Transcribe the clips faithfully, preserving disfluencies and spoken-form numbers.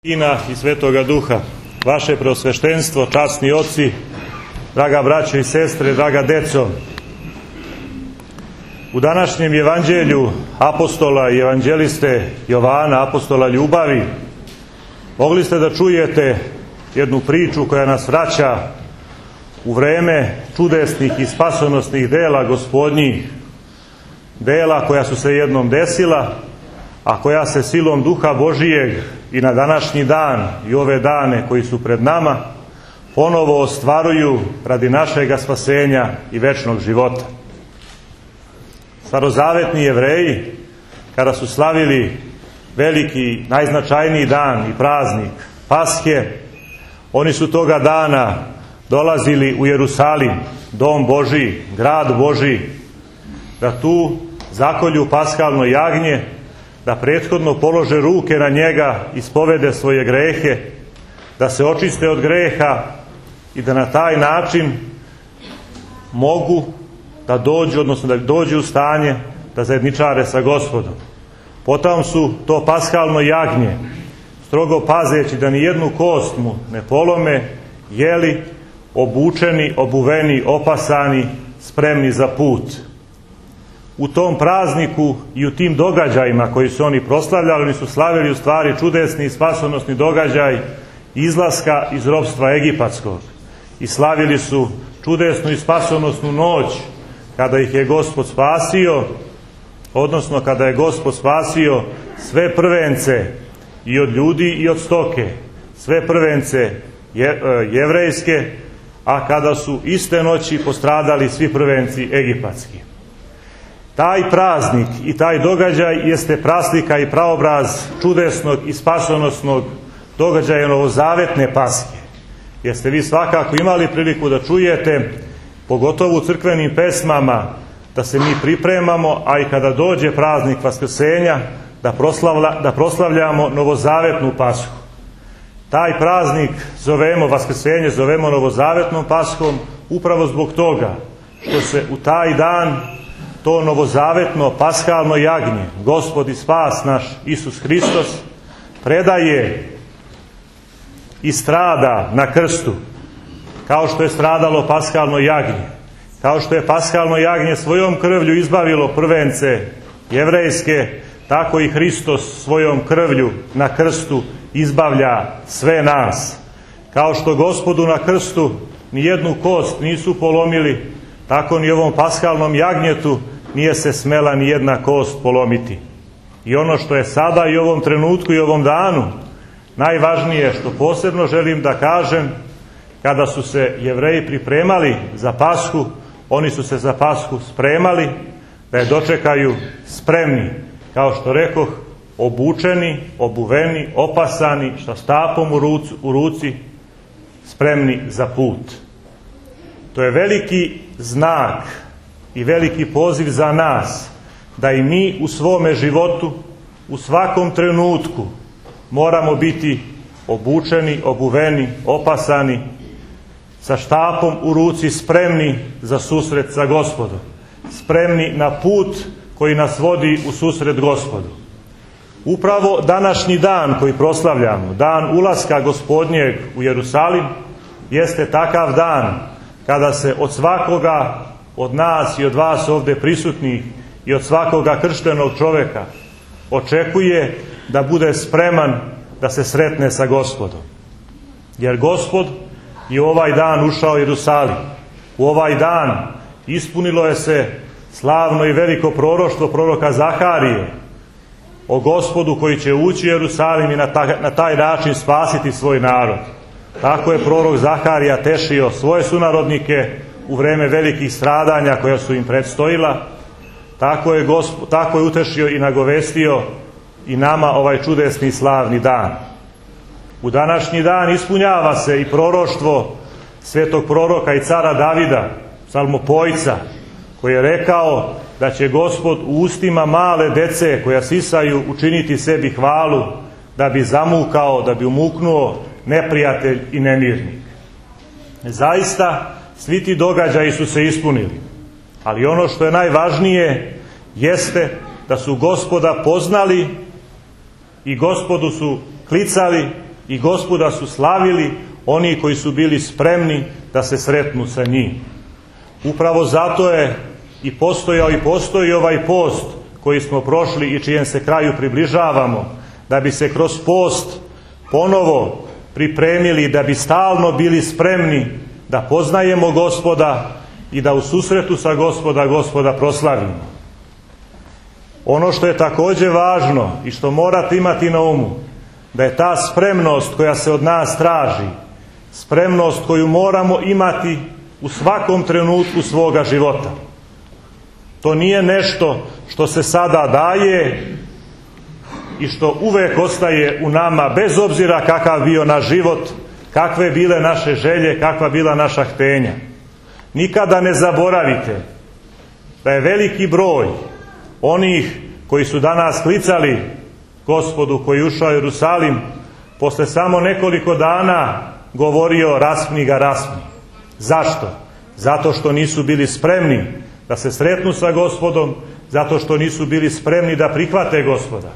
Sina i Svetoga Duha, vaše preosveštenstvo, časni oci, draga braćo i sestre, draga deco. U današnjem evanđelju apostola i evanđeliste Jovana, apostola ljubavi, mogli ste da čujete jednu priču koja nas vraća u vreme čudesnih i spasonosnih dela Gospodnjih, dela koja su se jednom desila, a koja se silom Duha Božijeg i na današnji dan i ove dane koji su pred nama ponovo ostvaruju radi našega spasenja i večnog života. Starozavetni Jevreji, kada su slavili veliki, najznačajniji dan i praznik Paske, oni su toga dana dolazili u Jerusalim, dom Božiji, grad Božiji, da tu zakolju paskalno jagnje, da prethodno polože ruke na njega, ispovede svoje grehe, da se očiste od greha i da na taj način mogu da dođu, odnosno da dođu u stanje da zajedničare sa Gospodom. Potom su to paskalno jagnje, strogo pazeći da ni jednu kost mu ne polome, jeli, obučeni, obuveni, opasani, spremni za put. U tom prazniku i u tim događajima koji su oni proslavljali, oni su slavili u stvari čudesni i spasonosni događaj izlaska iz ropstva egipatskog. I slavili su čudesnu i spasonosnu noć kada ih je Gospod spasio, odnosno kada je Gospod spasio sve prvence i od ljudi i od stoke, sve prvence jevrejske, a kada su iste noći postradali svi prvenci egipatski. Taj praznik i taj događaj jeste praslika i praobraz čudesnog i spasonosnog događaja novozavetne Paske. Jeste vi svakako imali priliku da čujete, pogotovo u crkvenim pesmama, da se mi pripremamo, a i kada dođe praznik Vaskrsenja, da, proslavlja, da proslavljamo novozavetnu Pasku. Taj praznik zovemo Vaskrsenje, zovemo novozavetnom Paskom upravo zbog toga što se u taj dan to novozavetno paskalno jagnje, Gospod i spas naš Isus Hristos, predaje i strada na krstu, kao što je stradalo paskalno jagnje, kao što je paskalno jagnje svojom krvlju izbavilo prvence jevrejske, tako i Hristos svojom krvlju na krstu izbavlja sve nas. Kao što Gospodu na krstu nijednu kost nisu polomili, tako ni ovom paskalnom jagnjetu nije se smela ni jedna kost polomiti. I ono što je sada i u ovom trenutku i ovom danu najvažnije, što posebno želim da kažem, kada su se Jevreji pripremali za Pasku, oni su se za Pasku spremali da je dočekaju spremni, kao što rekoh, obučeni, obuveni, opasani, sa štapom u, ruci, u ruci, spremni za put. To je veliki znak i veliki poziv za nas, da i mi u svome životu, u svakom trenutku, moramo biti obučeni, obuveni, opasani, sa štapom u ruci, spremni za susret sa Gospodom, spremni na put koji nas vodi u susret Gospodu. Upravo današnji dan koji proslavljamo, dan ulaska Gospodnjeg u Jerusalim, jeste takav dan kada se od svakoga od nas i od vas ovdje prisutnih i od svakoga krštenog čovjeka očekuje da bude spreman da se sretne sa Gospodom. Jer Gospod je u ovaj dan ušao u Jerusalim. U ovaj dan ispunilo je se slavno i veliko proroštvo proroka Zaharije o Gospodu koji će ući u Jerusalim i na taj, na taj način spasiti svoj narod. Tako je prorok Zaharija tešio svoje sunarodnike u vreme velikih stradanja koja su im predstojila. Tako je, Gospod, tako je utešio i nagovestio i nama ovaj čudesni slavni dan. U današnji dan ispunjava se i proroštvo svetog proroka i cara Davida, psalmopojca, koji je rekao da će Gospod u ustima male dece koja sisaju učiniti sebi hvalu, da bi zamukao, da bi umuknuo neprijatelj i nemirnik. Zaista, svi ti događaji su se ispunili. Ali ono što je najvažnije jeste da su Gospoda poznali i Gospodu su klicali i Gospoda su slavili oni koji su bili spremni da se sretnu sa njim. Upravo zato je i postojao i postoji ovaj post koji smo prošli i čijem se kraju približavamo, da bi se kroz post ponovo pripremili, da bi stalno bili spremni da poznajemo Gospoda i da u susretu sa Gospoda Gospoda proslavimo. Ono što je također važno i što morate imati na umu, da je ta spremnost koja se od nas traži, spremnost koju moramo imati u svakom trenutku svoga života. To nije nešto što se sada daje i što uvek ostaje u nama, bez obzira kakav bio naš život, kakve bile naše želje, kakva bila naša htenja. Nikada ne zaboravite da je veliki broj onih koji su danas klicali Gospodu koji je ušao u Jerusalim, posle samo nekoliko dana govorio raspni ga, raspni. Zašto? Zato što nisu bili spremni da se sretnu sa Gospodom, zato što nisu bili spremni da prihvate Gospoda.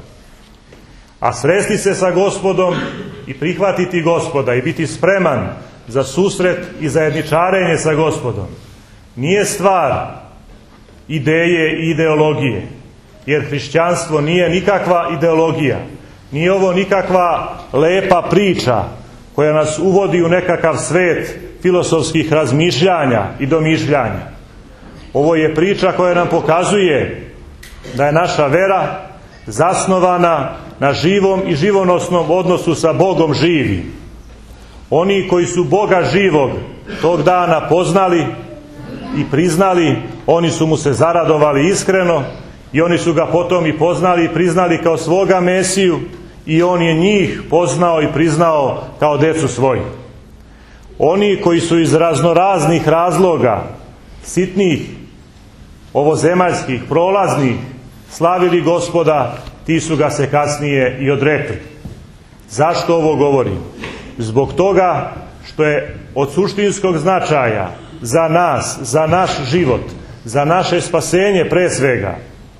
A sresti se sa Gospodom i prihvatiti Gospoda i biti spreman za susret i zajedničarenje sa Gospodom nije stvar ideje i ideologije, jer hrišćanstvo nije nikakva ideologija, nije ovo nikakva lepa priča koja nas uvodi u nekakav svet filozofskih razmišljanja i domišljanja. Ovo je priča koja nam pokazuje da je naša vera zasnovana na živom i živonosnom odnosu sa Bogom živim. Oni koji su Boga živog tog dana poznali i priznali, oni su mu se zaradovali iskreno i oni su ga potom i poznali i priznali kao svoga Mesiju i on je njih poznao i priznao kao decu svoju. Oni koji su iz raznoraznih razloga, sitnih, ovozemaljskih, prolaznih, slavili Gospoda, ti su ga se kasnije i odrekli. Zašto ovo govorim? Zbog toga što je od suštinskog značaja za nas, za naš život, za naše spasenje pre svega,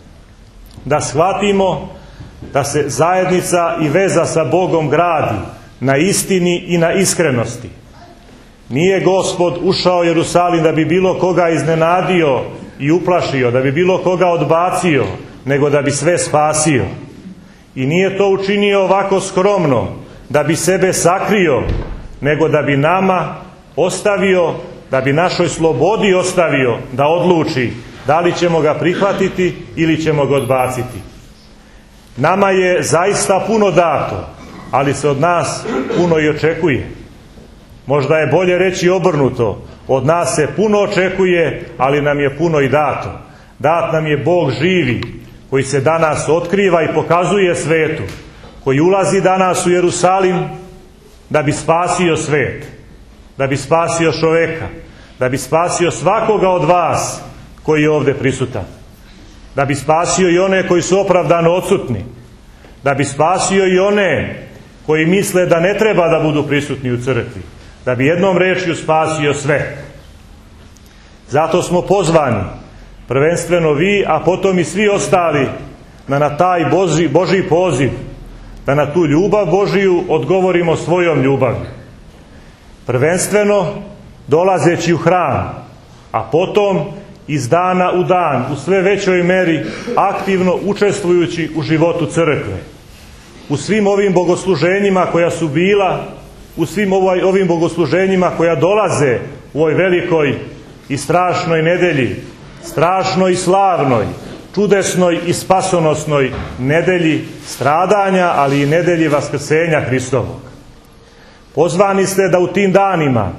da shvatimo da se zajednica i veza sa Bogom gradi na istini i na iskrenosti. Nije Gospod ušao u Jerusalim da bi bilo koga iznenadio i uplašio, da bi bilo koga odbacio, nego da bi sve spasio. I nije to učinio ovako skromno, da bi sebe sakrio, nego da bi nama ostavio, da bi našoj slobodi ostavio da odluči da li ćemo ga prihvatiti ili ćemo ga odbaciti. Nama je zaista puno dato, ali se od nas puno i očekuje. Možda je bolje reći obrnuto, od nas se puno očekuje, ali nam je puno i dato. Dat nam je Bog živi, koji se danas otkriva i pokazuje svetu, koji ulazi danas u Jerusalim da bi spasio svet, da bi spasio čoveka, da bi spasio svakoga od vas koji je ovdje prisutan, da bi spasio i one koji su opravdano odsutni, da bi spasio i one koji misle da ne treba da budu prisutni u crkvi, da bi jednom rečju spasio sve. Zato smo pozvani, prvenstveno vi, a potom i svi ostali, da na taj Boži, Božji poziv, da na tu ljubav Božiju odgovorimo svojom ljubavlju. Prvenstveno dolazeći u hram, a potom iz dana u dan, u sve većoj meri, aktivno učestvujući u životu crkve. U svim ovim bogosluženjima koja su bila, u svim ovaj, ovim bogosluženjima koja dolaze u ovoj velikoj i strašnoj nedelji, strašnoj i slavnoj, čudesnoj i spasonosnoj nedelji stradanja, ali i nedelji vaskrsenja Hristovog. Pozvani ste da u tim danima,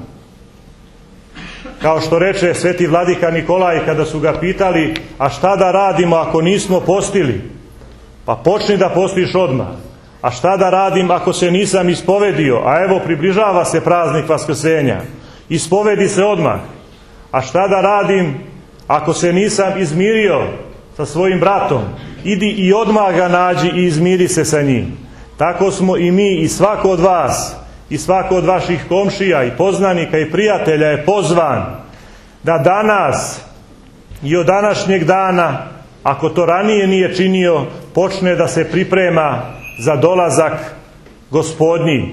kao što reče sveti vladika Nikolaj kada su ga pitali, a šta da radimo ako nismo postili? Pa počni da postiš odmah. A šta da radim ako se nisam ispovedio? A evo približava se praznik vaskrsenja. Ispovedi se odmah. A šta da radim ako se nisam izmirio sa svojim bratom? Idi i odmah ga nađi i izmiri se sa njim. Tako smo i mi i svako od vas i svako od vaših komšija i poznanika i prijatelja je pozvan da danas i od današnjeg dana, ako to ranije nije činio, počne da se priprema za dolazak Gospodnji,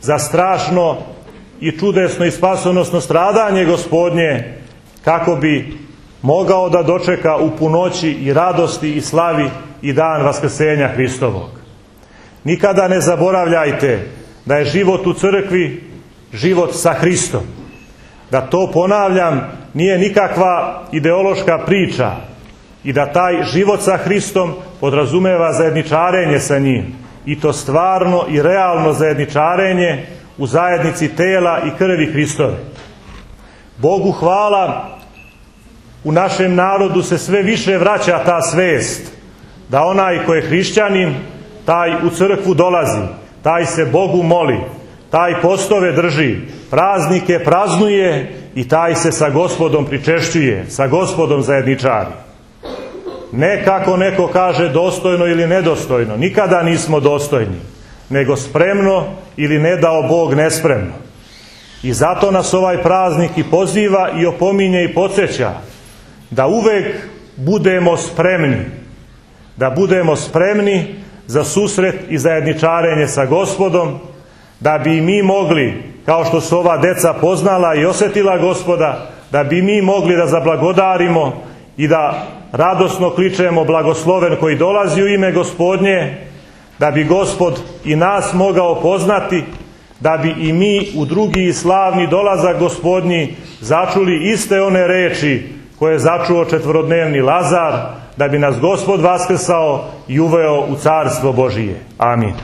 za strašno i čudesno i spasonosno stradanje Gospodnje, kako bi mogao da dočeka u punoći i radosti i slavi i dan vaskrsenja Hristovog. Nikada ne zaboravljajte da je život u crkvi život sa Hristom. Da to, ponavljam, nije nikakva ideološka priča i da taj život sa Hristom podrazumeva zajedničarenje sa njim, i to stvarno i realno zajedničarenje u zajednici tela i krvi Hristove. Bogu hvala, u našem narodu se sve više vraća ta svest da onaj ko je hrišćanin, taj u crkvu dolazi, taj se Bogu moli, taj postove drži, praznike praznuje i taj se sa Gospodom pričešćuje, sa Gospodom zajedničari. Ne kako neko kaže dostojno ili nedostojno, nikada nismo dostojni, nego spremno ili ne dao Bog nespremno. I zato nas ovaj praznik i poziva i opominje i podsjeća da uvek budemo spremni, da budemo spremni za susret i zajedničarenje sa Gospodom, da bi mi mogli, kao što su ova deca poznala i osjetila Gospoda, da bi mi mogli da zablagodarimo i da radosno kličemo blagosloven koji dolazi u ime Gospodnje, da bi Gospod i nas mogao poznati, da bi i mi u drugi i slavni dolazak Gospodnji začuli iste one reči koje je začuo četvorodnevni Lazar, da bi nas Gospod vaskrsao i uveo u Carstvo Božije. Amin.